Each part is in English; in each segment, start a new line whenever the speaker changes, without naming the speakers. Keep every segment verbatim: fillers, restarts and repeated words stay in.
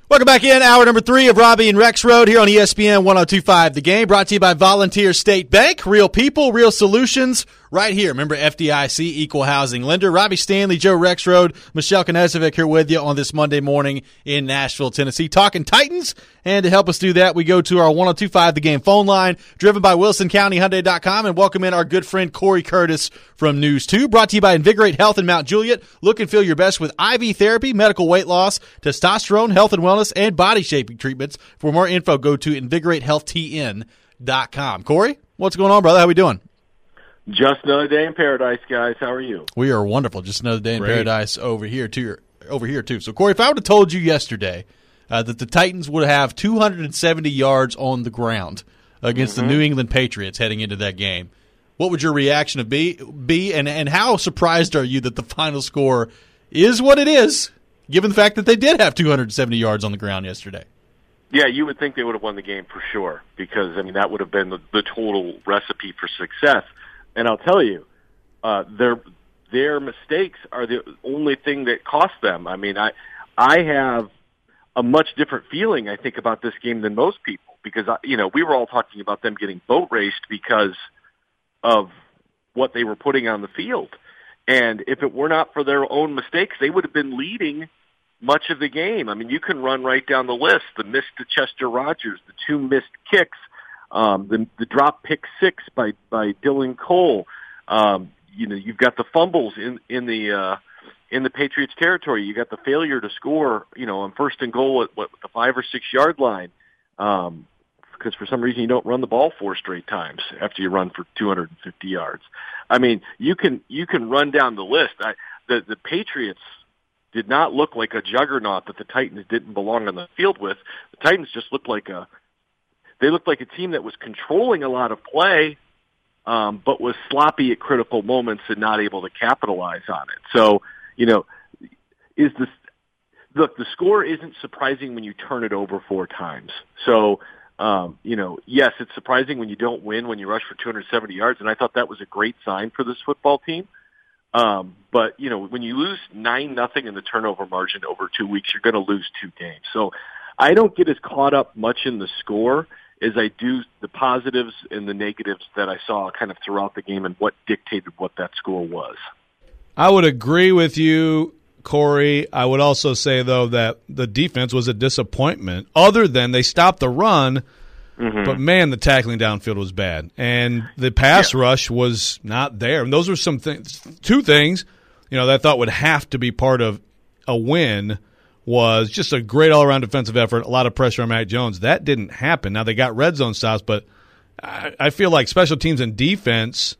Welcome back in, hour number three of Robbie and Rex Road here on E S P N one oh two point five The Game, brought to you by Volunteer State Bank. Real people, real solutions, right here. Remember, F D I C, equal housing lender. Robbie Stanley, Joe Rexrode, Michelle Knezovic here with you on this Monday morning in Nashville, Tennessee, talking Titans. And to help us do that, we go to our one oh two point five The Game phone line, driven by Wilson County Hyundai dot com, and welcome in our good friend Corey Curtis from News two, brought to you by Invigorate Health in Mount Juliet. Look and feel your best with I V therapy, medical weight loss, testosterone, health and wellness, and body shaping treatments. For more info, go to invigorate health t n dot com. Corey, what's going on, brother? How we doing?
Just another day in paradise, guys. How are you?
We are wonderful. Just another day in
Great.
paradise over here too. Over here too. So, Corey, if I would have told you yesterday uh, that the Titans would have two hundred seventy yards on the ground against mm-hmm. the New England Patriots heading into that game, what would your reaction have be? Be and and how surprised are you that the final score is what it is, given the fact that they did have two hundred seventy yards on the ground yesterday?
Yeah, you would think they would have won the game for sure, because I mean that would have been the, the total recipe for success. And I'll tell you, uh, their their mistakes are the only thing that cost them. I mean, I I have a much different feeling, I think, about this game than most people, because I, you know we were all talking about them getting boat raced because of what they were putting on the field, and if it were not for their own mistakes, they would have been leading much of the game. I mean, you can run right down the list: the miss to Chester Rogers, the two missed kicks. Um, the, the drop pick six by, by Dylan Cole. Um, you know, you've got the fumbles in, in the, uh, in the Patriots territory. You got the failure to score, you know, on first and goal at what, the five or six yard line. Um, because for some reason you don't run the ball four straight times after you run for two hundred fifty yards. I mean, you can, you can run down the list. I, the, the Patriots did not look like a juggernaut that the Titans didn't belong on the field with. The Titans just looked like a, They looked like a team that was controlling a lot of play, um, but was sloppy at critical moments and not able to capitalize on it. So, you know, is this look? The score isn't surprising when you turn it over four times. So, um, you know, yes, it's surprising when you don't win when you rush for two hundred seventy yards, and I thought that was a great sign for this football team. Um, but you know, when you lose nine nothing in the turnover margin over two weeks, you're going to lose two games. So, I don't get as caught up much in the score as I do the positives and the negatives that I saw kind of throughout the game and what dictated what that score was.
I would agree with you, Corey. I would also say, though, that the defense was a disappointment, other than they stopped the run, mm-hmm. but, man, the tackling downfield was bad. And the pass yeah. rush was not there. And those were some things, two things, you know, that I thought would have to be part of a win. Was just a great all-around defensive effort, a lot of pressure on Mac Jones. That didn't happen. Now, they got red zone stops, but I, I feel like special teams and defense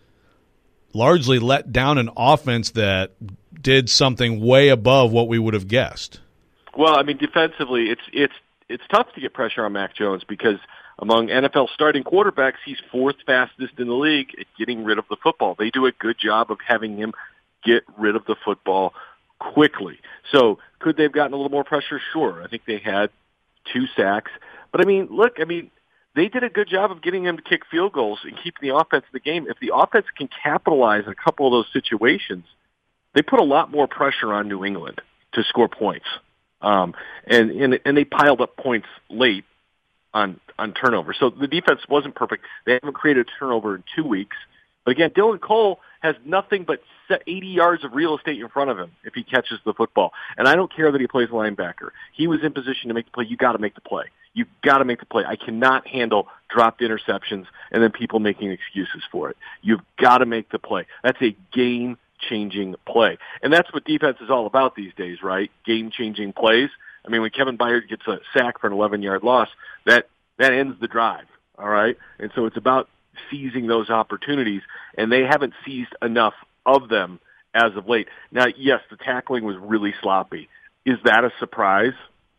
largely let down an offense that did something way above what we would have guessed.
Well, I mean, defensively, it's it's it's tough to get pressure on Mac Jones because among N F L starting quarterbacks, he's fourth fastest in the league at getting rid of the football. They do a good job of having him get rid of the football quickly. So could they have gotten a little more pressure? Sure. I think they had two sacks. But, I mean, look, I mean, they did a good job of getting him to kick field goals and keeping the offense in the game. If the offense can capitalize on a couple of those situations, they put a lot more pressure on New England to score points. Um, and, and, and they piled up points late on, on turnover. So the defense wasn't perfect. They haven't created a turnover in two weeks. But, again, Dylan Cole has nothing but eighty yards of real estate in front of him if he catches the football. And I don't care that he plays linebacker. He was in position to make the play. You got to make the play. You got to make the play. I cannot handle dropped interceptions and then people making excuses for it. You've got to make the play. That's a game-changing play. And that's what defense is all about these days, right? Game-changing plays. I mean, when Kevin Byard gets a sack for an eleven-yard loss, that, that ends the drive, all right? And so it's about seizing those opportunities, and they haven't seized enough of them as of late. Now, yes, the tackling was really sloppy. Is that a surprise?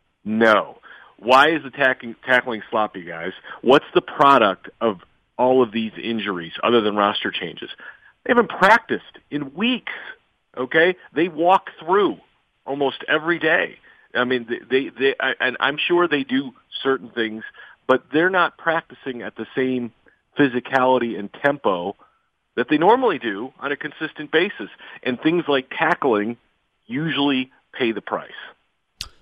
No. Why is the tackling, tackling sloppy, guys? What's the product of all of these injuries other than roster changes? They haven't practiced in weeks, okay? They walk through almost every day. I mean, they, they, they I, and I'm sure they do certain things, but they're not practicing at the same physicality and tempo that they normally do on a consistent basis. And things like tackling usually pay the price.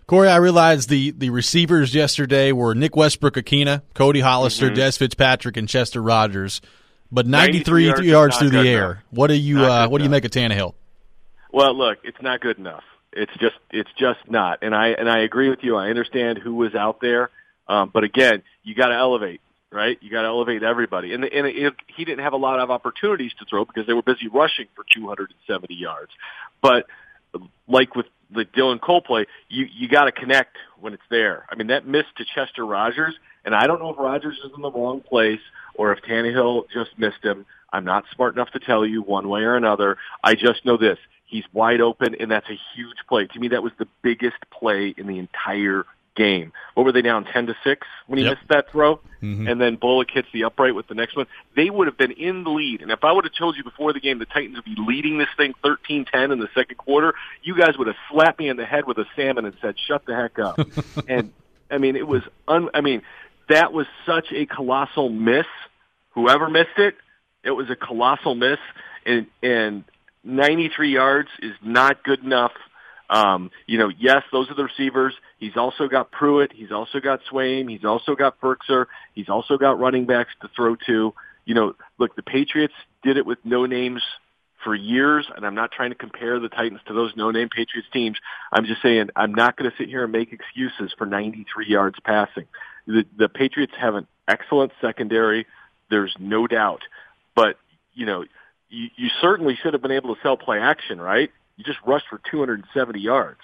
Corey, I realized the, the receivers yesterday were Nick Westbrook-Akina, Cody Hollister, mm-hmm. Des Fitzpatrick, and Chester Rogers, but ninety-three yards, yards through the air. Enough. What do you uh, what do you make of Tannehill?
Well, look, it's not good enough. It's just it's just not. And I and I agree with you. I understand who was out there, um, but again, you got to elevate, right? You got to elevate everybody. And, and it, he didn't have a lot of opportunities to throw because they were busy rushing for two hundred seventy yards. But like with the Dylan Cole play, you you got to connect when it's there. I mean, that miss to Chester Rogers, and I don't know if Rogers is in the wrong place or if Tannehill just missed him. I'm not smart enough to tell you one way or another. I just know this. He's wide open, and that's a huge play. To me, that was the biggest play in the entire game. What were they down, ten to six when he yep. missed that throw? Mm-hmm. And then Bullock hits the upright with the next one. They would have been in the lead. And if I would have told you before the game the Titans would be leading this thing thirteen ten in the second quarter, you guys would have slapped me in the head with a salmon and said, shut the heck up. And, I mean, it was un- – I mean, that was such a colossal miss. Whoever missed it, it was a colossal miss. And, and ninety-three yards is not good enough. Um, you know, yes, those are the receivers. He's also got Pruitt. He's also got Swaim. He's also got Ferkser. He's also got running backs to throw to. You know, look, the Patriots did it with no names for years, and I'm not trying to compare the Titans to those no-name Patriots teams. I'm just saying I'm not going to sit here and make excuses for ninety-three yards passing. The, the Patriots have an excellent secondary. There's no doubt. But, you know, you, you certainly should have been able to sell play action, right? You just rushed for two hundred seventy yards.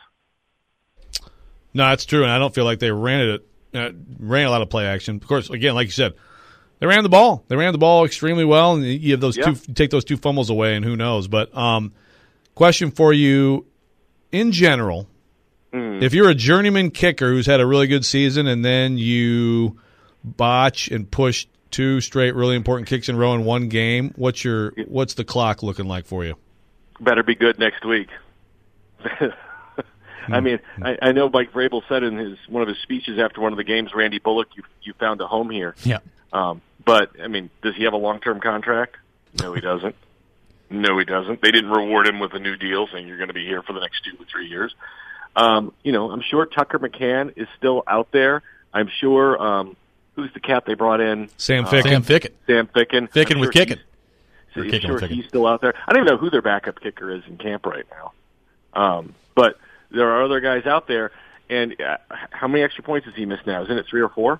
No, that's true, and I don't feel like they ran it. Uh, ran a lot of play action. Of course, again, like you said, they ran the ball. They ran the ball extremely well, and you have those yeah. two, you take those two fumbles away, and who knows? But um, question for you: in general, mm. if you're a journeyman kicker who's had a really good season, and then you botch and push two straight really important kicks in a row in one game, what's your what's the clock looking like for you?
Better be good next week. I mean, I, I know Mike Vrabel said in his one of his speeches after one of the games, Randy Bullock, you you found a home here.
Yeah.
Um, but I mean, does he have a long-term contract? No, he doesn't. No, he doesn't. They didn't reward him with a new deal, saying you're going to be here for the next two or three years. Um, you know, I'm sure Tucker McCann is still out there. I'm sure. Um, who's the cat they brought in?
Sam Ficken.
Uh, Sam Ficken.
Sam Ficken.
Ficken
I'm
with
sure
kicking.
I'm sure he's still out there. I don't even know who their backup kicker is in camp right now. Um, but there are other guys out there. And uh, how many extra points has he missed now? Isn't it three or four?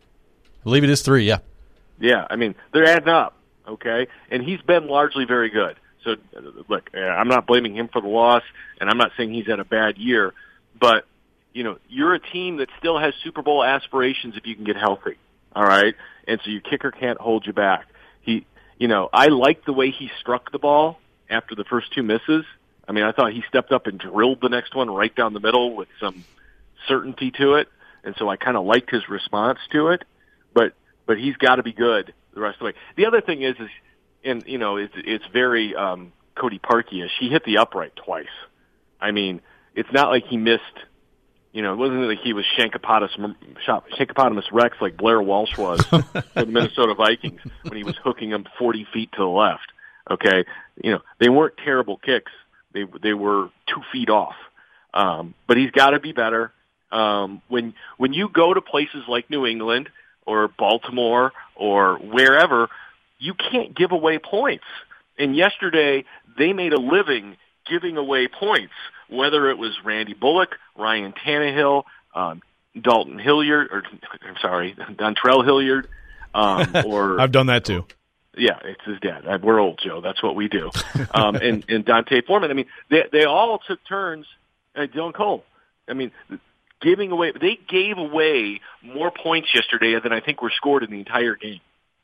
I believe it is three, yeah.
Yeah, I mean, they're adding up, okay? And he's been largely very good. So, look, I'm not blaming him for the loss, and I'm not saying he's had a bad year. But, you know, you're a team that still has Super Bowl aspirations if you can get healthy, all right? And so your kicker can't hold you back. He, you know, I liked the way he struck the ball after the first two misses. I mean, I thought he stepped up and drilled the next one right down the middle with some certainty to it. And so I kind of liked his response to it. But but he's got to be good the rest of the way. The other thing is, is and, you know, it's, it's very um, Cody Parkey-ish. He hit the upright twice. I mean, it's not like he missed, you know, it wasn't like he was Shankopotamus, Shankopotamus Rex like Blair Walsh was for the Minnesota Vikings when he was hooking him forty feet to the left. Okay? You know, they weren't terrible kicks. They they were two feet off. Um, but he's got to be better. Um, when when you go to places like New England or Baltimore or wherever, you can't give away points. And yesterday, they made a living giving away points, whether it was Randy Bullock, Ryan Tannehill, um, Dalton Hilliard, or I'm sorry, Dontrell Hilliard, um, or
I've done that too.
Yeah, it's his dad. We're old, Joe. That's what we do. Um, and, and Dante Foreman. I mean, they they all took turns at Dylan Cole. I mean, giving away. They gave away more points yesterday than I think were scored in the entire game.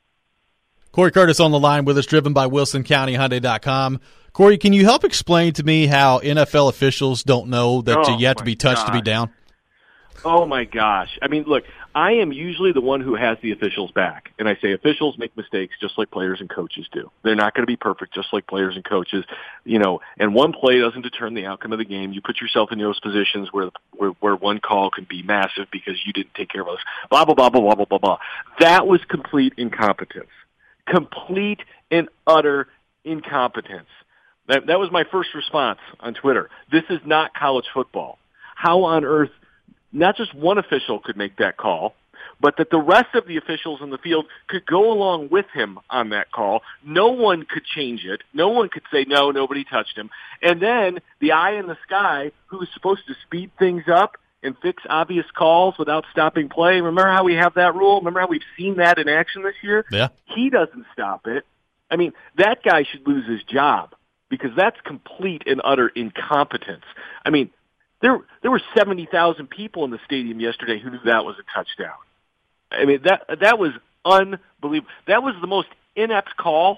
Corey Curtis on the line with us, driven by Wilson County Hyundai dot com. Corey, can you help explain to me how N F L officials don't know that
oh,
you have to be touched
gosh.
to be down?
Oh, my gosh. I mean, look, I am usually the one who has the officials back. And I say officials make mistakes just like players and coaches do. They're not going to be perfect just like players and coaches. You know, and one play doesn't determine the outcome of the game. You put yourself in those positions where where, where one call can be massive because you didn't take care of us. Blah, blah, blah, blah, blah, blah, blah, blah. That was complete incompetence. Complete and utter incompetence. That, that was my first response on Twitter. This is not college football. How on earth not just one official could make that call, but that the rest of the officials in the field could go along with him on that call. No one could change it. No one could say, no, nobody touched him. And then the eye in the sky, who's supposed to speed things up and fix obvious calls without stopping play. Remember how we have that rule? Remember how we've seen that in action this year?
Yeah.
He doesn't stop it. I mean, that guy should lose his job because that's complete and utter incompetence. I mean, there there were seventy thousand people in the stadium yesterday who knew that was a touchdown. I mean, that that was unbelievable. That was the most inept call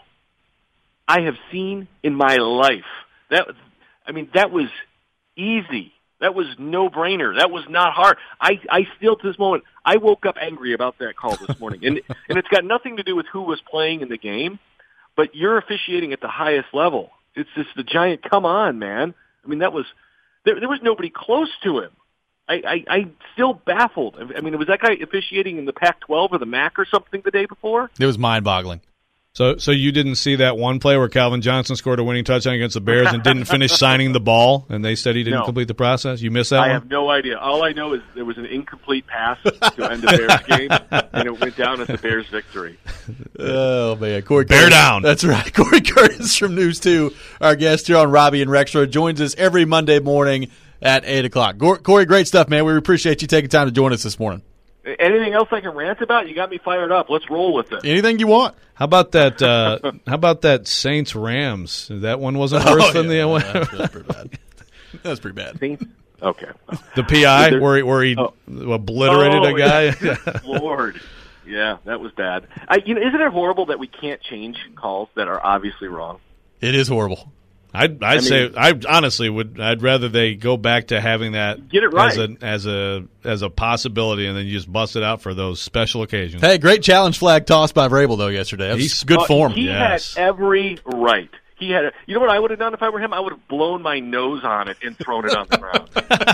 I have seen in my life. That, I mean, that was easy. That was no-brainer. That was not hard. I, I still, to this moment, I woke up angry about that call this morning. And and it's got nothing to do with who was playing in the game, but you're officiating at the highest level. It's just the giant, come on, man. I mean, that was, there, there was nobody close to him. I, I, I'm still baffled. I mean, was that guy officiating in the Pac twelve or the M A C or something the day before?
It was mind-boggling.
So so you didn't see that one play where Calvin Johnson scored a winning touchdown against the Bears and didn't finish signing the ball, and they said he didn't
no.
complete the process? You missed that
I
one?
have no idea. All I know is there was an incomplete pass to end the Bears game, and it went down as the Bears' victory.
Oh, man. Corey
Bear
Curtis.
down.
That's right. Corey Curtis from News two, our guest here on Robbie and Rexroad, joins us every Monday morning at eight o'clock. Corey, great stuff, man. We appreciate you taking time to join us this morning.
Anything else I can rant about? You got me fired up. Let's roll with it.
Anything you want.
How about that? Uh, how about that Saints Rams? That one wasn't worse
oh,
than
yeah,
the one.
That's pretty bad. That's pretty bad.
Saints? Okay.
The P I
there,
where he, where he
oh.
obliterated
oh,
a guy.
Yeah. Lord, yeah, that was bad. I, you know, isn't it horrible that we can't change calls that are obviously wrong?
It is horrible.
I'd, I'd
I mean,
say I honestly would. I'd rather they go back to having that
get it right.
as a as a as a possibility, and then you just bust it out for those special occasions.
Hey, great challenge flag tossed by Vrabel though yesterday. That was
He's
good
uh,
form.
He
yes.
had every right. He had. A, you know what I would have done if I were him? I would have blown my nose on it and thrown it on the ground.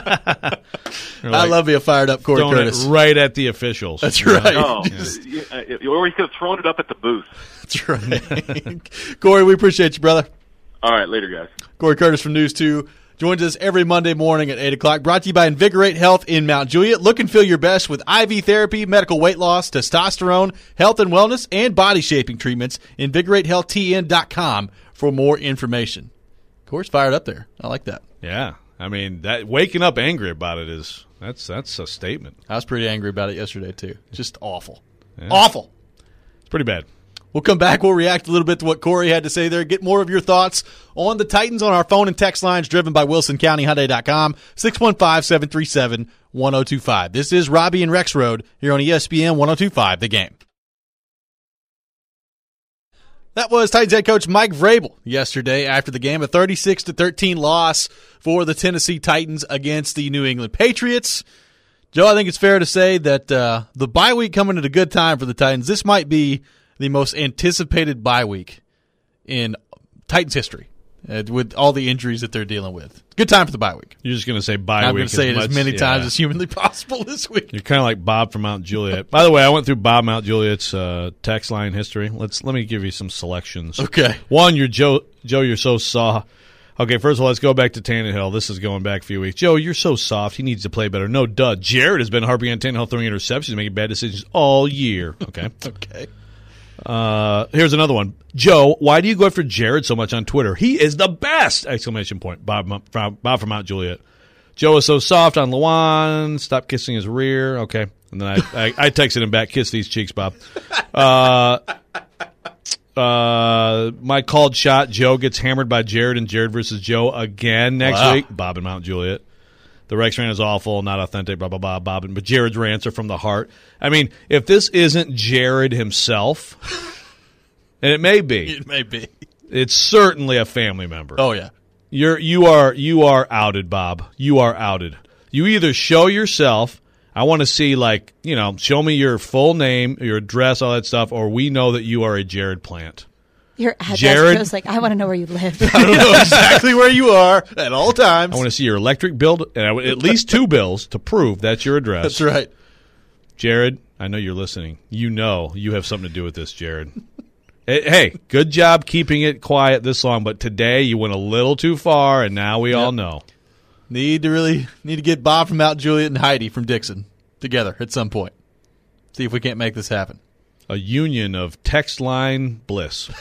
Like,
I love being fired up, Corey
throwing
Curtis.
it right at the officials.
That's
you know?
right.
Oh,
Just-
uh, or he could have thrown it up at the booth.
That's right. Corey, we appreciate you, brother.
All right, later, guys.
Corey Curtis from News two joins us every Monday morning at eight o'clock. Brought to you by Invigorate Health in Mount Juliet. Look and feel your best with I V therapy, medical weight loss, testosterone, health and wellness, and body shaping treatments. invigorate health t n dot com for more information. Corey's fired up there. I like that.
Yeah, I mean, that waking up angry about it is that's that's a statement.
I was pretty angry about it yesterday, too. Just awful.
Yeah.
Awful.
It's pretty bad.
We'll come back. We'll react a little bit to what Corey had to say there. Get more of your thoughts on the Titans on our phone and text lines driven by Wilson County Hyundai dot com, six one five, seven three seven, one oh two five. This is Robbie and Rexroad here on E S P N one oh two five, The Game. That was Titans head coach Mike Vrabel yesterday after the game, a thirty-six to thirteen loss for the Tennessee Titans against the New England Patriots. Joe, I think it's fair to say that uh, the bye week coming at a good time for the Titans. This might be the most anticipated bye week in Titans history uh, with all the injuries that they're dealing with. Good time for the bye week.
You're just going to say bye
I'm
week.
going to say it
much,
as many
yeah.
times as humanly possible this week.
You're kind of like Bob from Mount Juliet. By the way, I went through Bob Mount Juliet's uh, text line history. Let's let me give you some selections.
Okay.
One, you're Joe. Joe, you're so soft. Okay, first of all, let's go back to Tannehill. This is going back a few weeks. Joe, you're so soft. He needs to play better. No, duh. Jared has been harping on Tannehill throwing interceptions, making bad decisions all year. Okay.
Okay.
Uh, here's another one. Joe, why do you go after Jared so much on Twitter? He is the best! Exclamation point. Bob from, Bob from Mount Juliet. Joe is so soft on Lawan. Stop kissing his rear. Okay. And then I, I, I texted him back, kiss these cheeks, Bob. Uh, uh, my called shot, Joe gets hammered by Jared and Jared versus Joe again next
Wow.
week. Bob and Mount Juliet. The Rex rant is awful, not authentic, blah, blah, blah, Bob. But Jared's rants are from the heart. I mean, if this isn't Jared himself, and it may be,
It may be.
it's certainly a family member.
Oh, yeah.
You're you are you are outed, Bob. You are outed. You either show yourself. I want to see, like, you know, show me your full name, your address, all that stuff, or we know that you are a Jared Plant.
Your address
Jared-
goes like, I want to know where you live.
I don't know exactly where you are at all times.
I want to see your electric bill, and I would- at least two bills to prove that's your address.
That's right.
Jared, I know you're listening. You know you have something to do with this, Jared. Hey, hey, good job keeping it quiet this long, but today you went a little too far, and now we all know.
Need to really need to get Bob from Mount Juliet and Heidi from Dixon together at some point. See if we can't make this happen.
A union of text line bliss.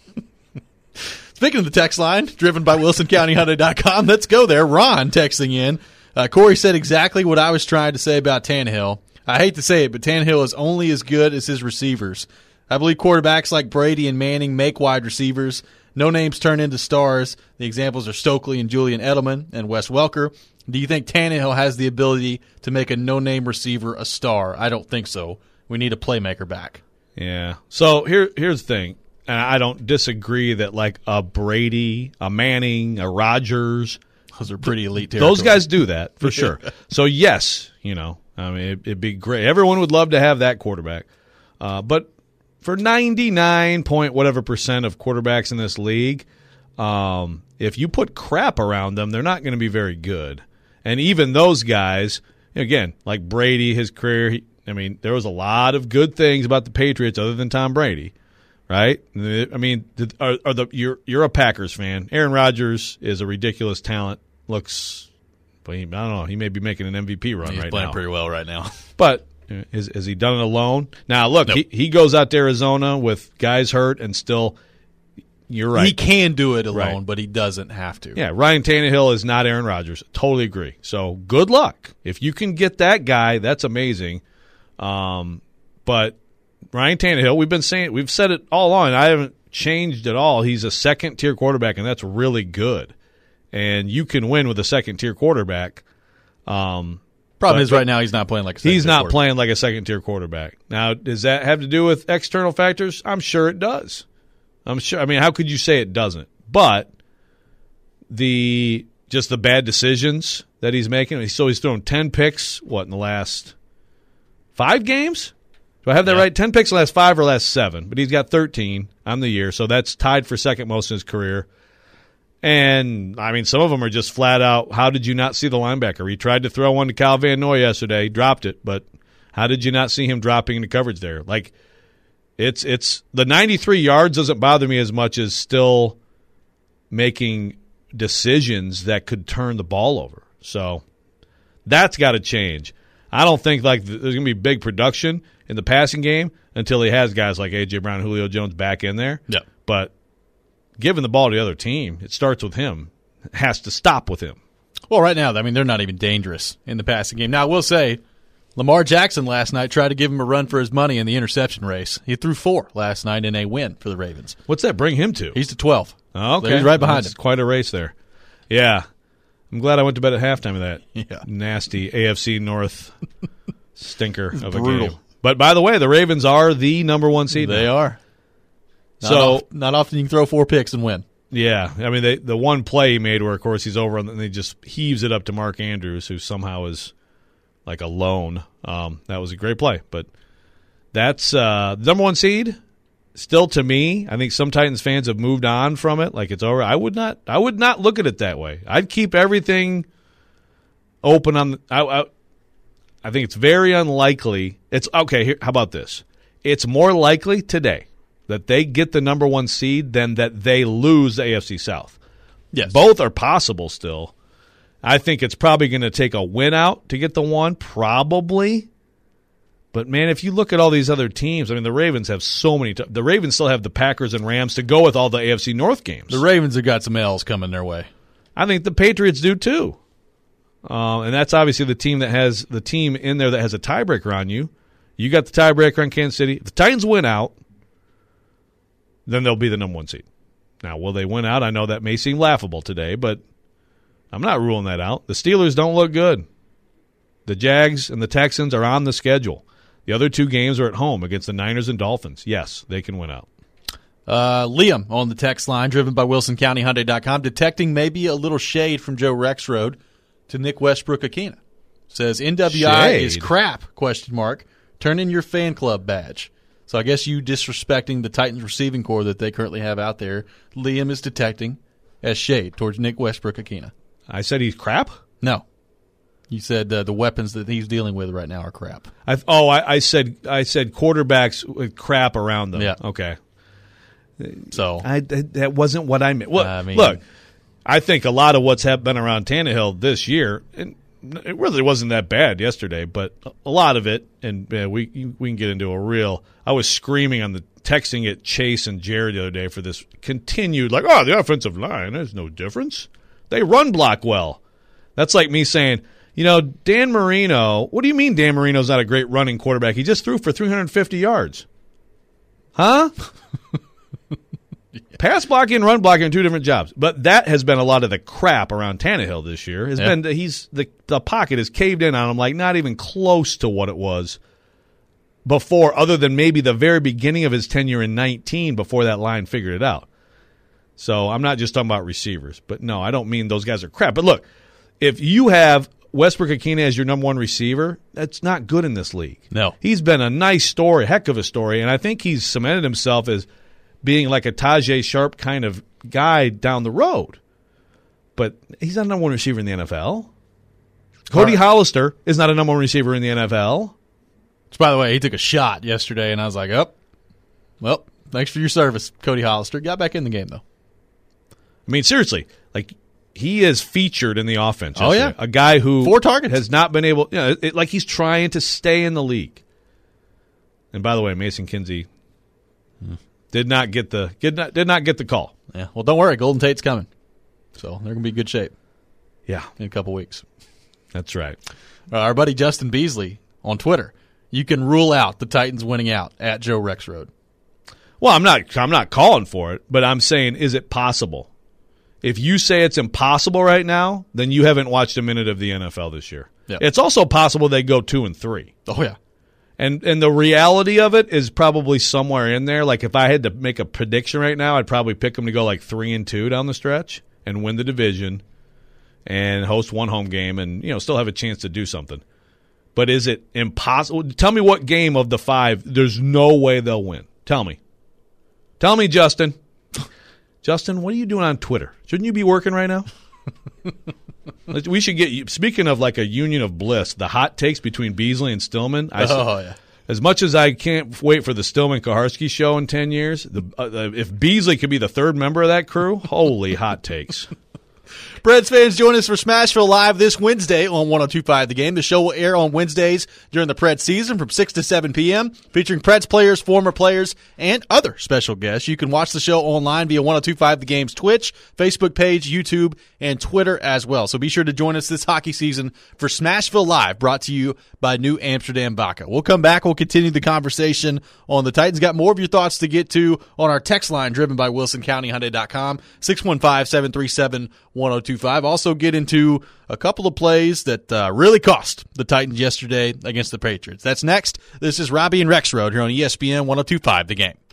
Speaking of the text line, driven by Wilson County Hyundai dot com, let's go there. Ron texting in. Uh, Corey said exactly what I was trying to say about Tannehill. I hate to say it, but Tannehill is only as good as his receivers. I believe quarterbacks like Brady and Manning make wide receivers. No names turn into stars. The examples are Stokely and Julian Edelman and Wes Welker. Do you think Tannehill has the ability to make a no-name receiver a star? I don't think so. We need a playmaker back.
Yeah. So here, here's the thing. And I don't disagree that like a Brady, a Manning, a Rodgers,
those are pretty elite territory.
Those guys do that for sure. So yes, you know, I mean, it, it'd be great. Everyone would love to have that quarterback. Uh, but for ninety-nine point whatever percent of quarterbacks in this league, um, if you put crap around them, they're not going to be very good. And even those guys, again, like Brady, his career, he, I mean, there was a lot of good things about the Patriots other than Tom Brady. Right? I mean, are, are the you're you're a Packers fan. Aaron Rodgers is a ridiculous talent. Looks, but he, I don't know. He may be making an M V P run
He's
right
playing
now.
pretty well right now.
But is has he done it alone? Now, look,
nope.
he he goes out to Arizona with guys hurt, and still, you're right.
He can do it alone,
right.
But he doesn't have to.
Yeah, Ryan Tannehill is not Aaron Rodgers. Totally agree. So good luck if you can get that guy. That's amazing. Um, but. Ryan Tannehill, we've been saying, we've said it all along, and I haven't changed at all. He's a second-tier quarterback, and that's really good. And you can win with a second-tier quarterback. Um,
Problem is, right now, he's not playing like a second-tier
He's not
quarterback.
playing like a second-tier quarterback. Now, does that have to do with external factors? I'm sure it does. I'm sure. I mean, how could you say it doesn't? But the just the bad decisions that he's making. So he's thrown ten picks, what, in the last five games? Do I have that
yeah.
right? ten picks the last five or last seven, but he's got thirteen on the year, so that's tied for second most in his career. And, I mean, some of them are just flat out, how did you not see the linebacker? He tried to throw one to Kyle Van Noy yesterday, dropped it, but how did you not see him dropping into coverage there? Like, it's it's the ninety-three yards doesn't bother me as much as still making decisions that could turn the ball over. So that's got to change. I don't think like there's going to be big production in the passing game until he has guys like A J. Brown and Julio Jones back in there.
Yeah.
But giving the ball to the other team, it starts with him. It has to stop with him.
Well, right now, I mean, they're not even dangerous in the passing game. Now, I will say, Lamar Jackson last night tried to give him a run for his money in the interception race. He threw four last night in a win for the Ravens.
What's that bring him to?
He's to twelve.
Oh, okay.
So he's right behind
That's
him.
quite a race there. Yeah. I'm glad I went to bed at halftime of that
Yeah.
nasty A F C North stinker of a
brutal.
game. But by the way, the Ravens are the number one seed.
They
now.
are. Not
So
oft- not often you can throw four picks and win.
yeah, I mean they, the one play he made where of course he's over and then he just heaves it up to Mark Andrews, who somehow is like alone. Um, that was a great play, but that's uh, the number one seed. Still, to me, I think some Titans fans have moved on from it. Like it's over. I would not. I would not look at it that way. I'd keep everything open on. The, I, I, I think it's very unlikely. It's okay. Here, how about this? It's more likely today that they get the number one seed than that they lose the A F C South.
Yes.
Both are possible still. I think it's probably going to take a win out to get the one, probably. But, man, if you look at all these other teams, I mean, the Ravens have so many t- – the Ravens still have the Packers and Rams to go with all the A F C North games.
The Ravens have got some L's coming their way.
I think the Patriots do too. Uh, and that's obviously the team that has – the team in there that has a tiebreaker on you. You got the tiebreaker on Kansas City. If the Titans win out, then they'll be the number one seed. Now, will they win out? I know that may seem laughable today, but I'm not ruling that out. The Steelers don't look good. The Jags and the Texans are on the schedule. The other two games are at home against the Niners and Dolphins. Yes, they can win out.
Uh, Liam on the text line, driven by Wilson County Hyundai dot com, detecting maybe a little shade from Joe Rexrode to Nick Westbrook-Akina. Says N W I
Shade.
is crap, question mark. Turn in your fan club badge. So I guess you disrespecting the Titans receiving core that they currently have out there, Liam is detecting as shade towards Nick Westbrook-Akina.
I said he's crap?
No. You said uh, the weapons that he's dealing with right now are crap.
I, oh, I, I said I said quarterbacks with crap around them.
Yeah.
Okay.
So
I, that wasn't what I meant. Well,
I mean,
look, I think a lot of what's been around Tannehill this year, and it really wasn't that bad yesterday, but a lot of it, and yeah, we we can get into a real. I was screaming on the texting at Chase and Jared the other day for this continued, like, oh, the offensive line, there's no difference. They run block well. That's like me saying, you know, Dan Marino, what do you mean Dan Marino's not a great running quarterback? He just threw for three hundred fifty yards. Huh? Pass blocking and run blocking are two different jobs. But that has been a lot of the crap around Tannehill this year. Has yeah. been he's the the pocket is caved in on him like not even close to what it was before, other than maybe the very beginning of his tenure in nineteen before that line figured it out. So I'm not just talking about receivers. But no, I don't mean those guys are crap. But look, if you have Westbrook-Akina as your number one receiver, that's not good in this league.
No.
He's been a nice story, heck of a story, and I think he's cemented himself as being like a Tajay Sharp kind of guy down the road. But he's not a number one receiver in the N F L. Cody right. Hollister is not a number one receiver in the N F L.
Which, by the way, he took a shot yesterday, and I was like, oh, well, thanks for your service, Cody Hollister. Got back in the game, though.
I mean, seriously, like, he is featured in the offense.
Oh, yeah.
A guy who
Four targets.
has not been able, you know, it, like he's trying to stay in the league. And by the way, Mason Kinsey hmm. did not get the did not did not get the call.
Yeah. Well, don't worry, Golden Tate's coming, so they're gonna be in good shape.
Yeah,
in a couple weeks.
That's right.
Uh, our buddy Justin Beasley on Twitter. You can rule out the Titans winning out at Joe Rexrode.
Well, I'm not I'm not calling for it, but I'm saying, is it possible? If you say it's impossible right now, then you haven't watched a minute of the N F L this year.
Yep.
It's also possible they go two and three.
Oh, yeah.
And and the reality of it is probably somewhere in there. Like, if I had to make a prediction right now, I'd probably pick them to go like three and two down the stretch and win the division and host one home game and, you know, still have a chance to do something. But is it impossible? Tell me what game of the five there's no way they'll win. Tell me. Tell me, Justin. Justin, what are you doing on Twitter? Shouldn't you be working right now? We should get, speaking of like a union of bliss, the hot takes between Beasley and Stillman. I,
oh, yeah.
As much as I can't wait for the Stillman-Kaharski show in ten years, the, uh, if Beasley could be the third member of that crew, holy hot takes.
Preds fans, join us for Smashville Live this Wednesday on one oh two point five The Game. The show will air on Wednesdays during the Preds season from six to seven p.m., featuring Preds players, former players, and other special guests. You can watch the show online via one oh two point five The Game's Twitch, Facebook page, YouTube, and Twitter as well. So be sure to join us this hockey season for Smashville Live, brought to you by New Amsterdam Vodka. We'll come back. We'll continue the conversation on the Titans. Got more of your thoughts to get to on our text line driven by Wilson County Hyundai dot com, six one five, seven three seven, one oh two five. Also get into a couple of plays that uh, really cost the Titans yesterday against the Patriots. That's next. This is Robbie and Rexrode here on E S P N one oh two point five The Game.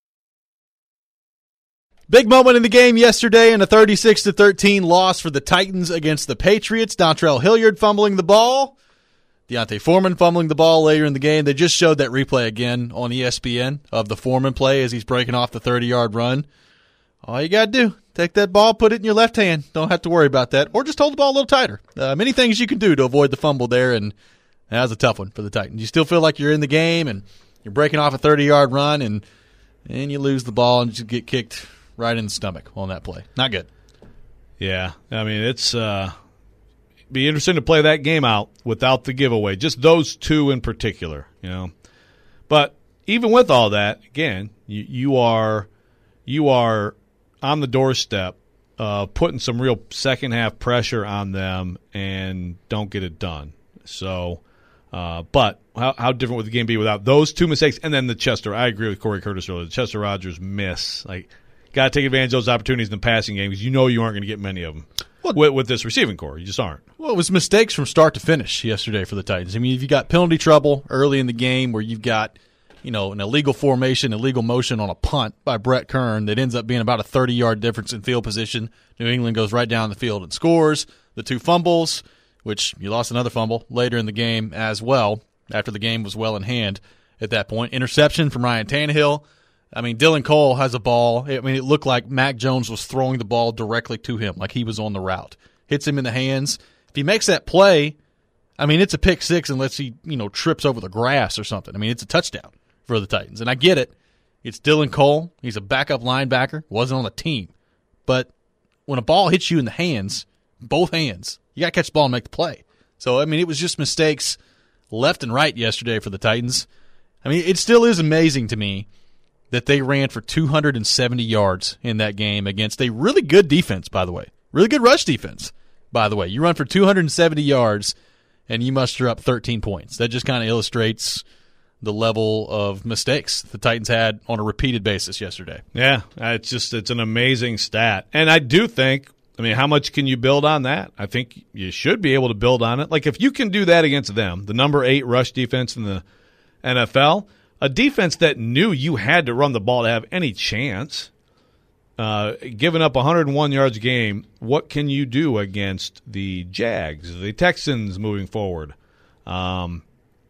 Big moment in the game yesterday in a thirty-six to thirteen loss for the Titans against the Patriots. Dontrell Hilliard fumbling the ball. Deontay Foreman fumbling the ball later in the game. They just showed that replay again on E S P N of the Foreman play as he's breaking off the thirty-yard run. All you got to do, take that ball, put it in your left hand. Don't have to worry about that. Or just hold the ball a little tighter. Uh, many things you can do to avoid the fumble there, and that was a tough one for the Titans. You still feel like you're in the game, and you're breaking off a thirty-yard run, and and you lose the ball and just get kicked right in the stomach on that play. Not good.
Yeah, I mean, it's uh, be interesting to play that game out without the giveaway. Just those two in particular, you know. But even with all that, again, you, you are you are on the doorstep, uh, putting some real second half pressure on them, and don't get it done. So, uh, but how, how different would the game be without those two mistakes? And then the Chester, I agree with Corey Curtis earlier. The Chester Rogers miss, like, got to take advantage of those opportunities in the passing game because you know you aren't going to get many of them well, with, with this receiving core. You just aren't.
Well, it was mistakes from start to finish yesterday for the Titans. I mean, if you got penalty trouble early in the game where you've got, you know, an illegal formation, illegal motion on a punt by Brett Kern that ends up being about a thirty-yard difference in field position. New England goes right down the field and scores. The two fumbles, which you lost another fumble later in the game as well, after the game was well in hand at that point. Interception from Ryan Tannehill. I mean, Dylan Cole has a ball. I mean, it looked like Mac Jones was throwing the ball directly to him, like he was on the route. Hits him in the hands. If he makes that play, I mean, it's a pick six unless he, you know, trips over the grass or something. I mean, it's a touchdown for the Titans. And I get it. It's Dylan Cole. He's a backup linebacker. Wasn't on the team. But when a ball hits you in the hands, both hands, you got to catch the ball and make the play. So, I mean, it was just mistakes left and right yesterday for the Titans. I mean, it still is amazing to me that they ran for two hundred seventy yards in that game against a really good defense, by the way. Really good rush defense, by the way. You run for two hundred seventy yards, and you muster up thirteen points. That just kind of illustrates the level of mistakes the Titans had on a repeated basis yesterday.
Yeah, it's just it's an amazing stat. And I do think, I mean, how much can you build on that? I think you should be able to build on it. Like, if you can do that against them, the number eight rush defense in the N F L, a defense that knew you had to run the ball to have any chance, uh, giving up one hundred one yards a game, what can you do against the Jags, the Texans moving forward? Um,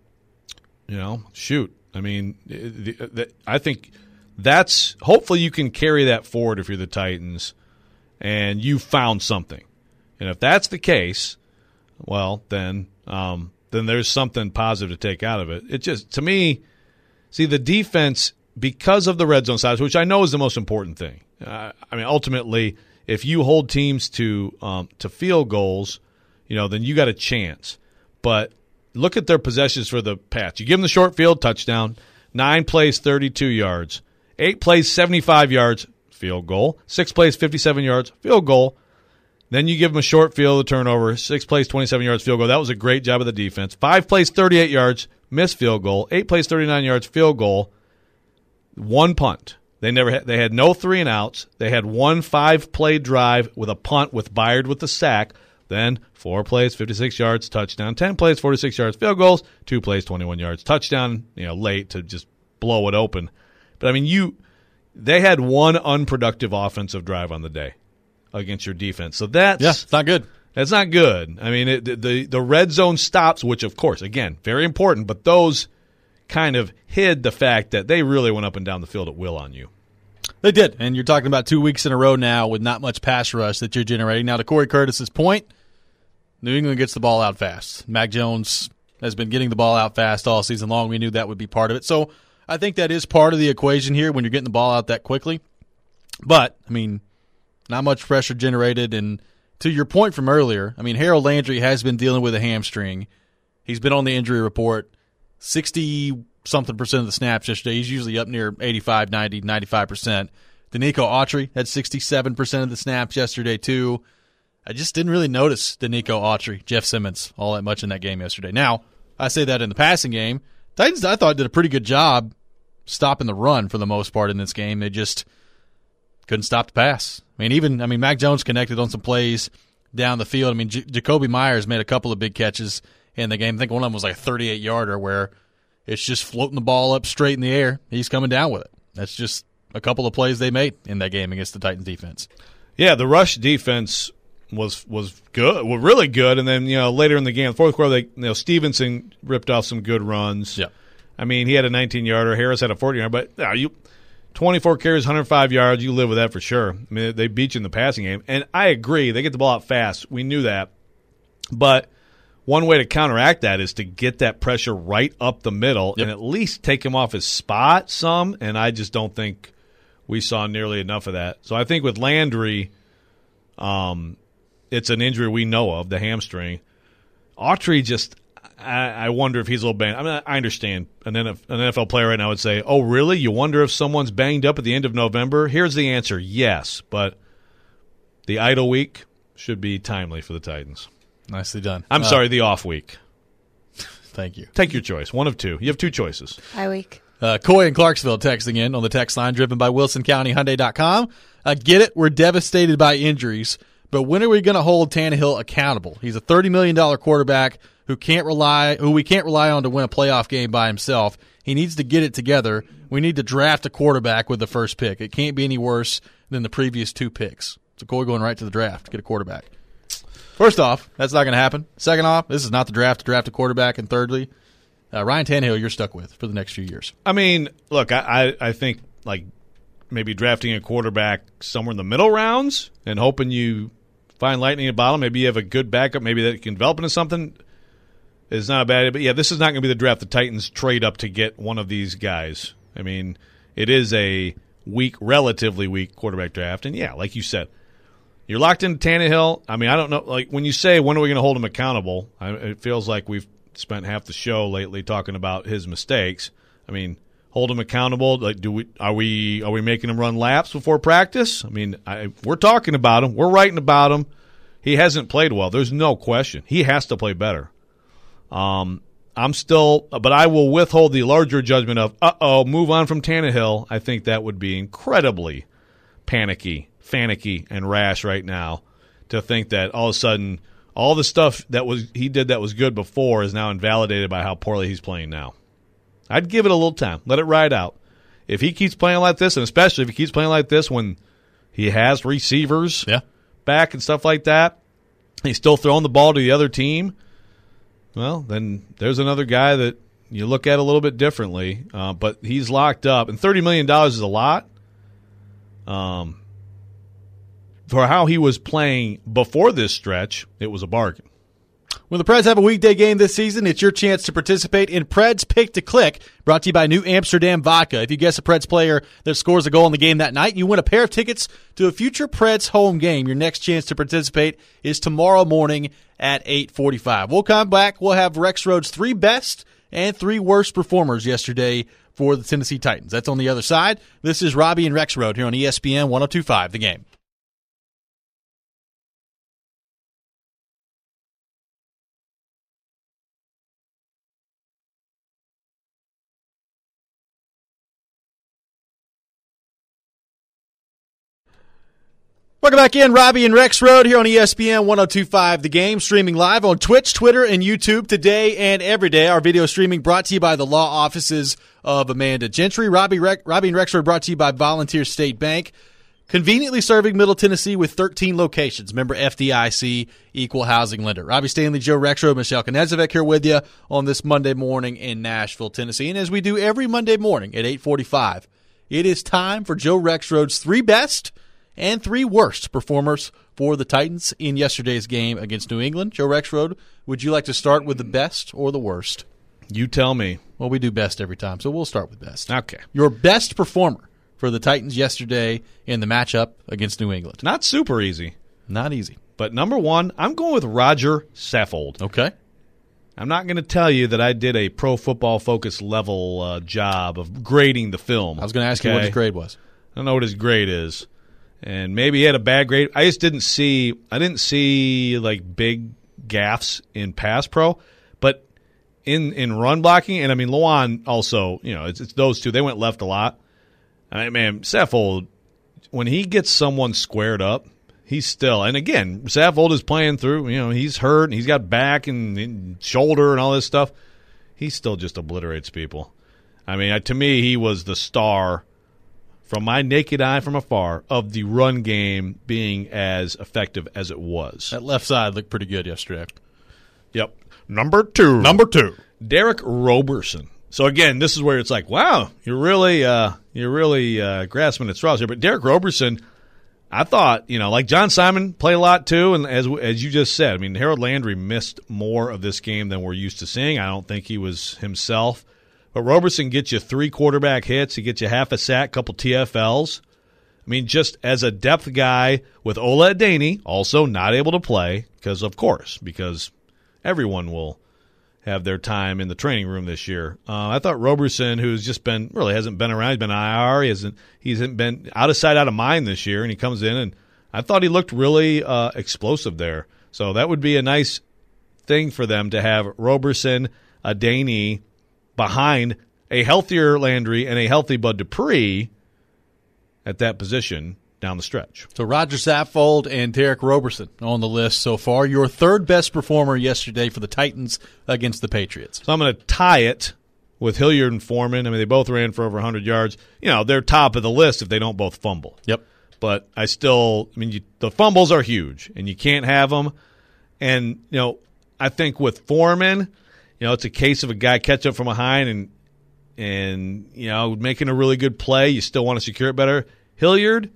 you know, shoot. I mean, the, the, I think that's – hopefully you can carry that forward if you're the Titans and you found something. And if that's the case, well, then um, then there's something positive to take out of it. It just – to me – see, the defense, because of the red zone size, which I know is the most important thing. Uh, I mean, ultimately, if you hold teams to um, to field goals, you know, then you got a chance. But look at their possessions for the Pats. You give them the short field, touchdown. Nine plays, thirty-two yards. Eight plays, seventy-five yards, field goal. Six plays, fifty-seven yards, field goal. Then you give them a short field, a turnover. Six plays, twenty-seven yards, field goal. That was a great job of the defense. Five plays, thirty-eight yards, missed field goal. Eight plays, thirty-nine yards, field goal. One punt. They never had, they had no three and outs. They had one five-play drive with a punt with Byard with the sack. Then four plays, fifty-six yards, touchdown. Ten plays, forty-six yards, field goals. Two plays, twenty-one yards, touchdown. You know, late to just blow it open. But I mean, you they had one unproductive offensive drive on the day against your defense. So that's
yeah, it's not good.
That's not good. I mean, it, the the red zone stops, which of course, again, very important, but those kind of hid the fact that they really went up and down the field at will on you.
They did, and you're talking about two weeks in a row now with not much pass rush that you're generating. Now, to Corey Curtis's point, New England gets the ball out fast. Mac Jones has been getting the ball out fast all season long. We knew that would be part of it. So I think that is part of the equation here when you're getting the ball out that quickly. But, I mean, not much pressure generated, and to your point from earlier, I mean, Harold Landry has been dealing with a hamstring. He's been on the injury report sixty-something percent of the snaps yesterday. He's usually up near eighty-five, ninety, ninety-five percent. Danico Autry had sixty-seven percent of the snaps yesterday, too. I just didn't really notice Danico Autry, Jeff Simmons, all that much in that game yesterday. Now, I say that in the passing game. Titans, I thought, did a pretty good job stopping the run for the most part in this game. They just couldn't stop the pass. I mean, even, I mean, Mac Jones connected on some plays down the field. I mean, J- Jacoby Myers made a couple of big catches in the game. I think one of them was like a thirty-eight yarder where it's just floating the ball up straight in the air. He's coming down with it. That's just a couple of plays they made in that game against the Titans defense.
Yeah, the rush defense was was good, well, really good. And then, you know, later in the game, the fourth quarter, they, you know, Stevenson ripped off some good runs.
Yeah.
I mean, he had a nineteen yarder. Harris had a forty yarder. But uh, you, twenty-four carries, one hundred five yards, you live with that for sure. I mean, they beat you in the passing game. And I agree, they get the ball out fast. We knew that. But one way to counteract that is to get that pressure right up the middle yep. and at least take him off his spot some. And I just don't think we saw nearly enough of that. So I think with Landry, um, it's an injury we know of, the hamstring. Autry just, I, I wonder if he's a little banged. I mean, I understand an N F L player right now would say, oh, really? You wonder if someone's banged up at the end of November? Here's the answer, yes. But the idle week should be timely for the Titans.
Nicely done.
I'm
uh,
sorry, the off week.
Thank you.
Take your choice. One of two. You have two choices.
Bye week.
Uh, Coy in Clarksville texting in on the text line driven by Wilson County Hyundai dot com. I get it. We're devastated by injuries, but when are we going to hold Tannehill accountable? He's a thirty million dollars quarterback who can't rely, who we can't rely on to win a playoff game by himself. He needs to get it together. We need to draft a quarterback with the first pick. It can't be any worse than the previous two picks. So Coy going right to the draft to get a quarterback. First off, that's not going to happen. Second off, this is not the draft to draft a quarterback. And thirdly, uh, Ryan Tannehill you're stuck with for the next few years.
I mean, look, I, I, I think like maybe drafting a quarterback somewhere in the middle rounds and hoping you find lightning in a bottle. Maybe you have a good backup. Maybe that can develop into something is not a bad idea. But, yeah, this is not going to be the draft the Titans trade up to get one of these guys. I mean, it is a weak, relatively weak quarterback draft. And, yeah, like you said, You're locked into Tannehill. I mean, I don't know. Like, when you say, when are we going to hold him accountable, I, it feels like we've spent half the show lately talking about his mistakes. I mean, hold him accountable. Like, do we are we are we making him run laps before practice? I mean, I, we're talking about him. We're writing about him. He hasn't played well. There's no question. He has to play better. Um, I'm still, but I will withhold the larger judgment of, uh-oh, move on from Tannehill. I think that would be incredibly panicky, fanicky, and rash right now to think that all of a sudden all the stuff that was he did that was good before is now invalidated by how poorly he's playing now. I'd give it a little time. Let it ride out. If he keeps playing like this, and especially if he keeps playing like this when he has receivers
yeah.
back and stuff like that, he's still throwing the ball to the other team, well, then there's another guy that you look at a little bit differently. Uh, but he's locked up. And thirty million dollars is a lot. Um, for how he was playing before this stretch, it was a bargain.
When the Preds have a weekday game this season, it's your chance to participate in Preds Pick to Click, brought to you by New Amsterdam Vodka. If you guess a Preds player that scores a goal in the game that night, you win a pair of tickets to a future Preds home game. Your next chance to participate is tomorrow morning at eight forty-five. We'll come back. We'll have Rexroad's three best and three worst performers yesterday for the Tennessee Titans. That's on the other side. This is Robbie and Rexroad here on E S P N one oh two point five, The Game. Welcome back in, Robbie and Rexroad here on E S P N one oh two point five The Game, streaming live on Twitch, Twitter, and YouTube today and every day. Our video streaming brought to you by the law offices of Amanda Gentry. Robbie, Re- Robbie and Rexroad brought to you by Volunteer State Bank, conveniently serving Middle Tennessee with thirteen locations. Member F D I C, equal housing lender. Robbie Stanley, Joe Rexroad, Michelle Knezevec here with you on this Monday morning in Nashville, Tennessee. And as we do every Monday morning at eight forty-five, it is time for Joe Rexroad's three best and three worst performers for the Titans in yesterday's game against New England. Joe Rexroad, would you like to start with the best or the worst?
You tell me.
Well, we do best every time, so we'll start with best.
Okay.
Your best performer for the Titans yesterday in the matchup against New England.
Not super easy.
Not easy.
But number one, I'm going with Roger Saffold.
Okay.
I'm not going to tell you that I did a Pro Football Focus level uh, job of grading the film.
I was going to ask
okay?
you what his grade was.
I don't know what his grade is. And maybe he had a bad grade. I just didn't see I didn't see like big gaffes in pass pro, but in in run blocking, and I mean Lawan also, you know, it's, it's those two. They went left a lot. I mean, man, Saffold, when he gets someone squared up, he's still, and again, Saffold is playing through, you know, he's hurt and he's got back and, and shoulder and all this stuff. He still just obliterates people. I mean, to me, he was the star from my naked eye from afar of the run game being as effective as it was.
That left side looked pretty good yesterday.
Yep. Number two.
Number two.
Derek Roberson. So again, this is where it's like, wow, you're really uh, you're really uh, grasping at straws here. But Derek Roberson, I thought, you know, like John Simon played a lot too, and as as you just said, I mean, Harold Landry missed more of this game than we're used to seeing. I don't think he was himself. But Roberson gets you three quarterback hits. He gets you half a sack, couple T F Ls. I mean, just as a depth guy with Ola Adeni, also not able to play, because of course, because everyone will have their time in the training room this year. Uh, I thought Roberson, who's just been, really hasn't been around, he's been I R, he hasn't, he hasn't been out of sight, out of mind this year, and he comes in, and I thought he looked really uh, explosive there. So that would be a nice thing for them to have Roberson, Adeni, behind a healthier Landry and a healthy Bud Dupree at that position down the stretch.
So Roger Saffold and Derek Roberson on the list so far. Your third best performer yesterday for the Titans against the Patriots.
So I'm going to tie it with Hilliard and Foreman. I mean, they both ran for over one hundred yards. You know, they're top of the list if they don't both fumble.
Yep.
But I still, I mean, you, the fumbles are huge, and you can't have them. And, you know, I think with Foreman, you know, it's a case of a guy catch up from behind and, and you know, making a really good play. You still want to secure it better. Hilliard,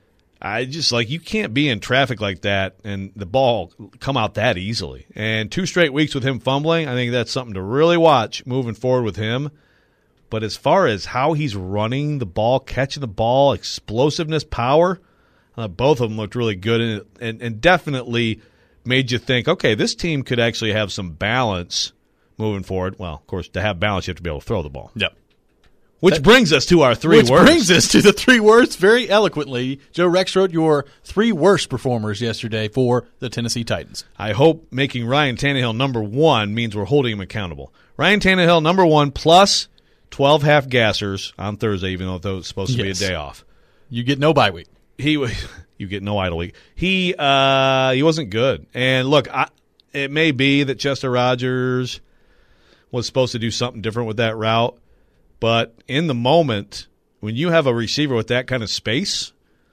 I just, like, you can't be in traffic like that and the ball come out that easily. And two straight weeks with him fumbling, I think that's something to really watch moving forward with him. But as far as how he's running the ball, catching the ball, explosiveness, power, Uh, both of them looked really good and, and, and definitely made you think, okay, this team could actually have some balance moving forward. Well, of course, to have balance, you have to be able to throw the ball.
Yep.
Which
that,
brings us to our three
which
worst.
Which brings us to the three worst very eloquently. Joe Rex wrote your three worst performers yesterday for the Tennessee Titans.
I hope making Ryan Tannehill number one means we're holding him accountable. Ryan Tannehill number one plus twelve half gassers on Thursday, even though it was supposed to
yes.
be a day off.
You get no bye week.
He, you get no idle week. He, uh, he wasn't good. And look, I, it may be that Chester Rogers was supposed to do something different with that route. But in the moment, when you have a receiver with that kind of space,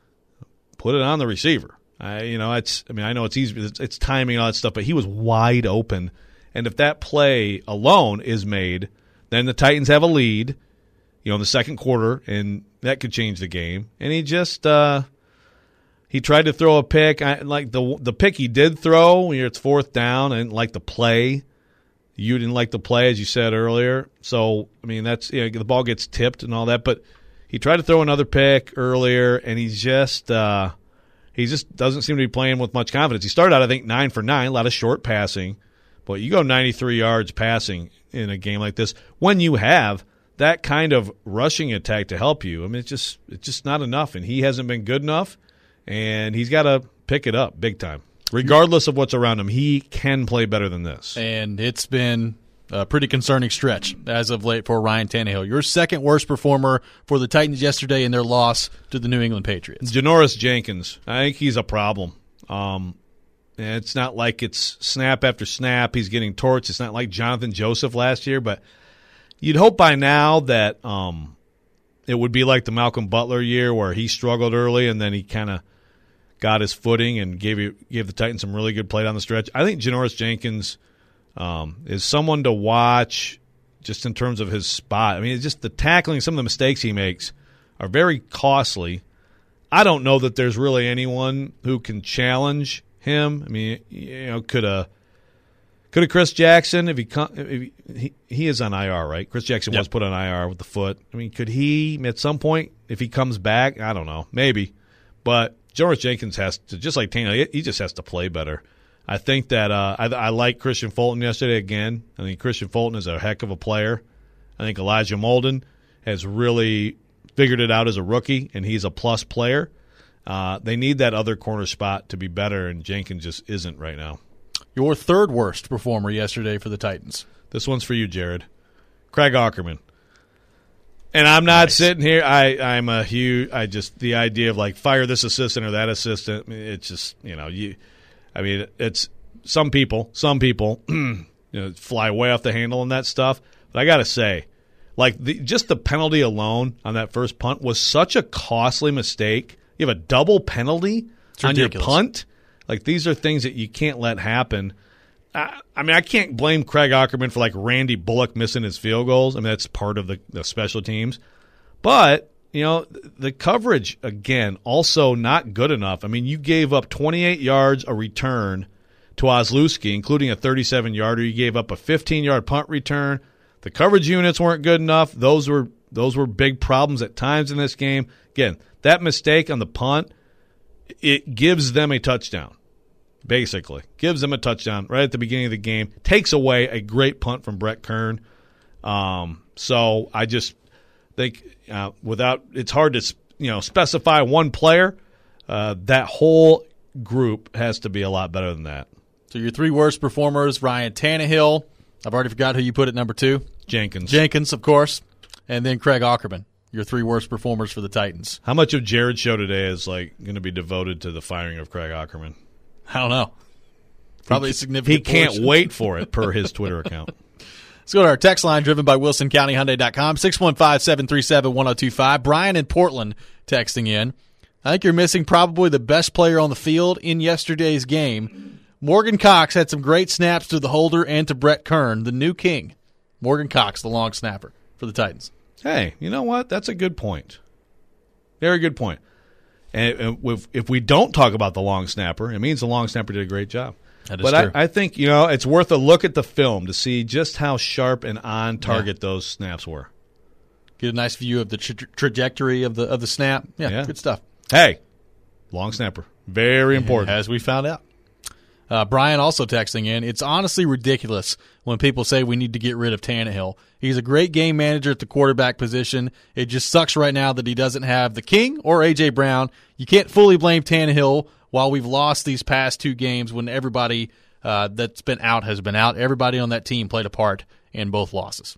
put it on the receiver. I, you know, it's. I mean, I know it's easy. It's, it's timing and all that stuff, but he was wide open. And if that play alone is made, then the Titans have a lead, you know, in the second quarter, and that could change the game. And he just uh, he tried to throw a pick. I, like the the pick he did throw, when it's fourth down, I didn't like the play. You didn't like the play, as you said earlier. So, I mean, that's, you know, the ball gets tipped and all that. But he tried to throw another pick earlier, and he's just uh, he just doesn't seem to be playing with much confidence. He started out, I think, nine for nine, a lot of short passing. But you go ninety-three yards passing in a game like this when you have that kind of rushing attack to help you. I mean, it's just it's just not enough, and he hasn't been good enough, and he's got to pick it up big time. Regardless of what's around him, he can play better than this.
And it's been a pretty concerning stretch as of late for Ryan Tannehill. Your second worst performer for the Titans yesterday in their loss to the New England Patriots.
Janoris Jenkins. I think he's a problem. Um, and it's not like it's snap after snap. He's getting torched. It's not like Jonathan Joseph last year. But you'd hope by now that um, it would be like the Malcolm Butler year where he struggled early and then he kind of got his footing and gave you, gave the Titans some really good play down the stretch. I think Janoris Jenkins um, is someone to watch just in terms of his spot. I mean, it's just the tackling, some of the mistakes he makes are very costly. I don't know that there's really anyone who can challenge him. I mean, you know, could a could a Chris Jackson, if he, if he he he is on I R, right? Chris Jackson yep. was put on I R with the foot. I mean, could he at some point, if he comes back? I don't know, maybe, but Janoris Jenkins has to, just like Tannehill, he just has to play better. I think that uh, I, I like Christian Fulton yesterday again. I think Christian Fulton is a heck of a player. I think Elijah Molden has really figured it out as a rookie, and he's a plus player. Uh, they need that other corner spot to be better, and Jenkins just isn't right now.
Your third worst performer yesterday for the Titans.
This one's for you, Jared. Craig Aukerman. And I'm not nice. sitting here. I, I'm a huge. I just the idea of like fire this assistant or that assistant. I mean, it's just you know you. I mean, it's some people. Some people you know fly way off the handle and that stuff. But I got to say, like the, just the penalty alone on that first punt was such a costly mistake. You have a double penalty on your punt. Like these are things that you can't let happen. I, I mean, I can't blame Craig Aukerman for like Randy Bullock missing his field goals. I mean, that's part of the, the special teams. But, you know, the coverage, again, also not good enough. I mean, you gave up twenty-eight yards a return to Ozlewski, including a thirty-seven-yarder. You gave up a fifteen-yard punt return. The coverage units weren't good enough. Those were those were big problems at times in this game. Again, that mistake on the punt, it gives them a touchdown. Basically, gives them a touchdown right at the beginning of the game. Takes away a great punt from Brett Kern. Um, so I just think uh, without it's hard to you know specify one player. Uh, that whole group has to be a lot better than that.
So your three worst performers: Ryan Tannehill. I've already forgot who you put at number two.
Jenkins.
Jenkins, of course, and then Craig Aukerman. Your three worst performers for the Titans.
How much of Jared's show today is like going to be devoted to the firing of Craig Aukerman?
I don't know. Probably
he,
a significant
He can't
portion.
wait for it, per his Twitter account.
Let's go to our text line, driven by Wilson County Hyundai dot com, six one five, seven three seven, one oh two five. Brian in Portland texting in. I think you're missing probably the best player on the field in yesterday's game. Morgan Cox had some great snaps to the holder and to Brett Kern, the new king. Morgan Cox, the long snapper for the Titans.
Hey, you know what? That's a good point. Very good point. And if, if we don't talk about the long snapper, it means the long snapper did a great job.
That is
but
true.
I, I think, you know, it's worth a look at the film to see just how sharp and on target yeah. those snaps were.
Get a nice view of the tra- trajectory of the of the snap. Yeah, yeah, good stuff.
Hey, Long snapper. Very important.
As we found out. Uh, Brian also texting in, it's honestly ridiculous when people say we need to get rid of Tannehill. He's a great game manager at the quarterback position. It just sucks right now that he doesn't have the King or A J. Brown. You can't fully blame Tannehill while we've lost these past two games when everybody uh, that's been out has been out. Everybody on that team played a part in both losses.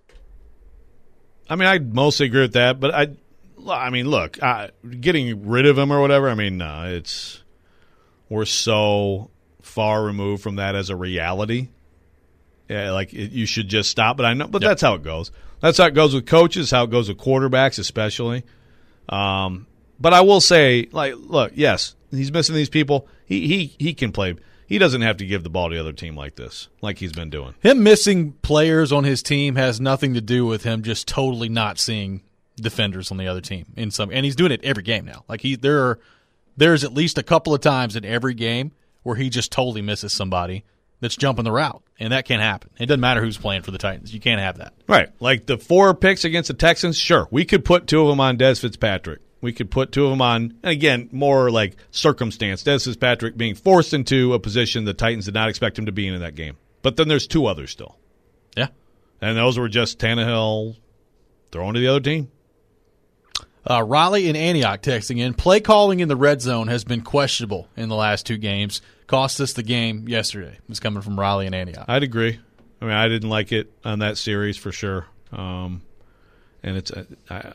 I mean, I mostly agree with that, but I, I mean, look, uh, getting rid of him or whatever, I mean, no, it's we're so far removed from that as a reality. Yeah, like it, you should just stop. But I know, but yep. That's how it goes. That's how it goes with coaches. How it goes with quarterbacks, especially. Um, but I will say, like, look, yes, he's missing these people. He he he can play. He doesn't have to give the ball to the other team like this, like he's been doing.
Him missing players on his team has nothing to do with him just totally not seeing defenders on the other team in some. And he's doing it every game now. Like he there are there's at least a couple of times in every game where he just totally misses somebody that's jumping the route, and that can't happen. It doesn't matter who's playing for the Titans. You can't have that.
Right. Like the four picks against the Texans, sure. We could put two of them on Dez Fitzpatrick. We could put two of them on, and again, more like circumstance. Dez Fitzpatrick being forced into a position the Titans did not expect him to be in in that game. But then there's two others still.
Yeah.
And those were just Tannehill throwing to the other team.
Uh, Raleigh and Antioch texting in, play calling in the red zone has been questionable in the last two games. Cost us the game yesterday. It's coming from Raleigh and Antioch.
I'd agree. I mean, I didn't like it on that series for sure. Um, and it's uh, I,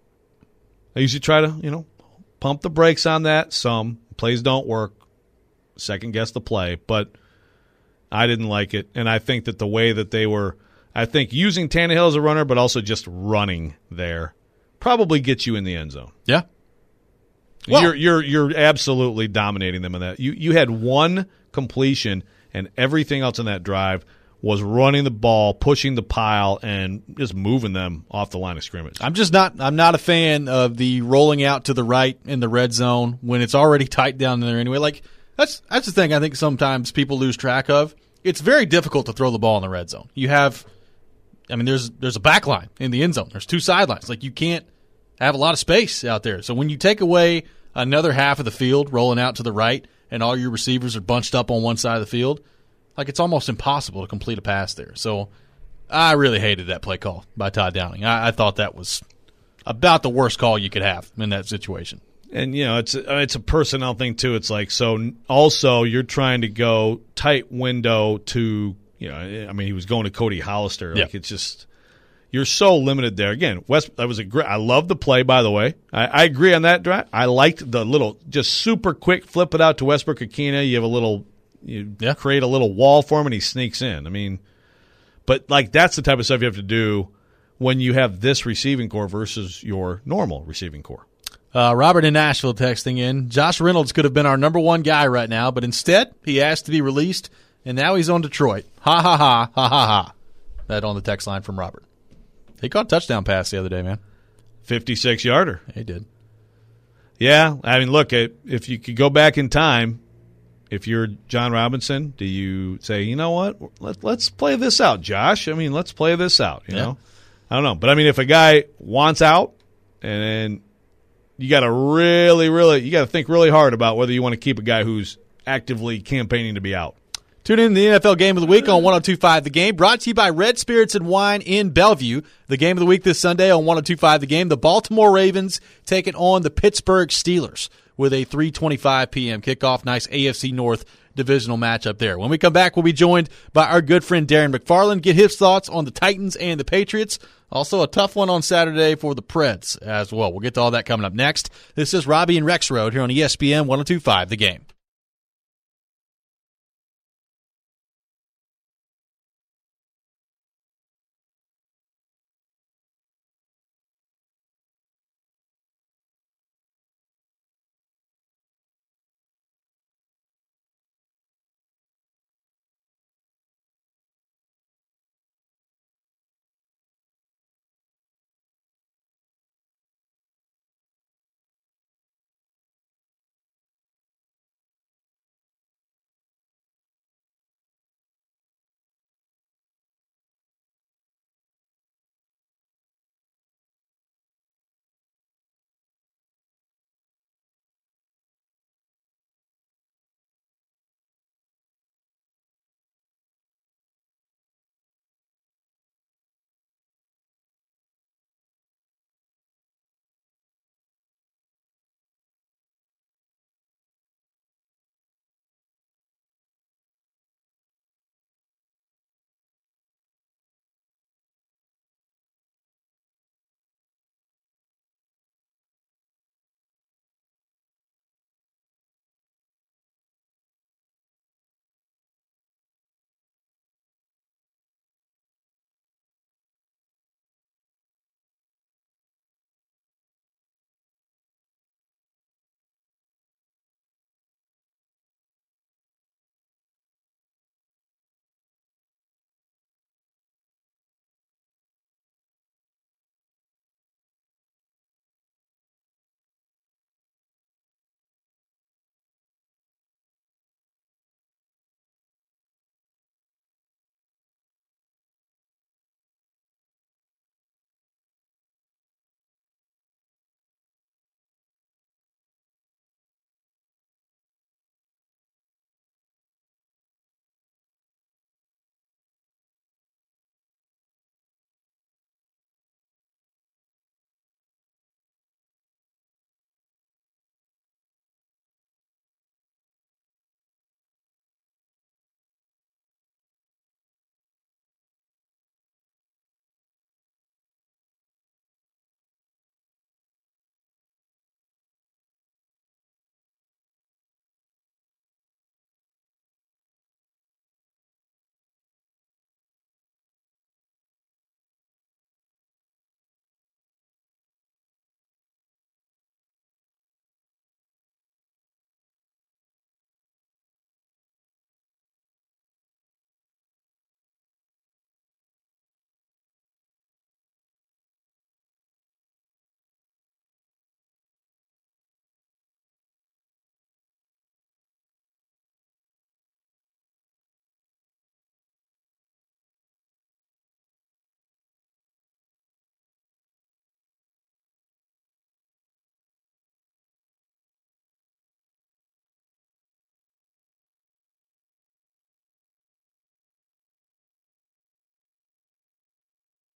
I usually try to, you know, pump the brakes on that. Some plays don't work. Second guess the play. But I didn't like it. And I think that the way that they were, I think using Tannehill as a runner, but also just running there, probably gets you in the end zone.
Yeah.
Well, you're you're you're absolutely dominating them in that. You you had one completion, and everything else in that drive was running the ball, pushing the pile, and just moving them off the line of scrimmage.
I'm just not I'm not a fan of the rolling out to the right in the red zone when it's already tight down there anyway. Like that's that's the thing I think sometimes people lose track of. It's very difficult to throw the ball in the red zone. You have I mean there's there's a back line in the end zone. There's two sidelines. Like you can't have a lot of space out there. So when you take away another half of the field rolling out to the right and all your receivers are bunched up on one side of the field, like it's almost impossible to complete a pass there. So I really hated that play call by Todd Downing. I, I thought that was about the worst call you could have in that situation.
And, you know, it's a, it's a personnel thing, too. It's like, so also you're trying to go tight window to, you know, I mean, he was going to Cody Hollister. Like, yeah. It's just, you're so limited there. Again, West, that was a great, I love the play, by the way. I, I agree on that drive. I liked the little, just super quick flip it out to Westbrook-Akina. You have a little, you
yeah.
create a little wall for him, and he sneaks in. I mean, but, like, that's the type of stuff you have to do when you have this receiving core versus your normal receiving core.
Uh, Robert in Nashville texting in, Josh Reynolds could have been our number one guy right now, but instead he asked to be released, and now he's on Detroit. Ha, ha, ha, ha, ha, ha. That on the text line from Robert. He caught a touchdown pass the other day, man.
fifty-six yarder.
He did.
Yeah, I mean, look, if you could go back in time, if you're John Robinson, do you say, you know what, Let, let's play this out, Josh? I mean, let's play this out, you
yeah.
know? I don't know. But, I mean, if a guy wants out, and then you got to really, really, you got to think really hard about whether you want to keep a guy who's actively campaigning to be out.
Tune in to the N F L Game of the Week on one oh two point five The Game, brought to you by Red Spirits and Wine in Bellevue. The Game of the Week this Sunday on one oh two point five The Game, the Baltimore Ravens taking on the Pittsburgh Steelers with a three twenty-five p.m. kickoff. Nice A F C North divisional matchup there. When we come back, we'll be joined by our good friend Darren McFarland, get his thoughts on the Titans and the Patriots. Also a tough one on Saturday for the Preds as well. We'll get to all that coming up next. This is Robbie and Rex Road here on E S P N one oh two point five The Game.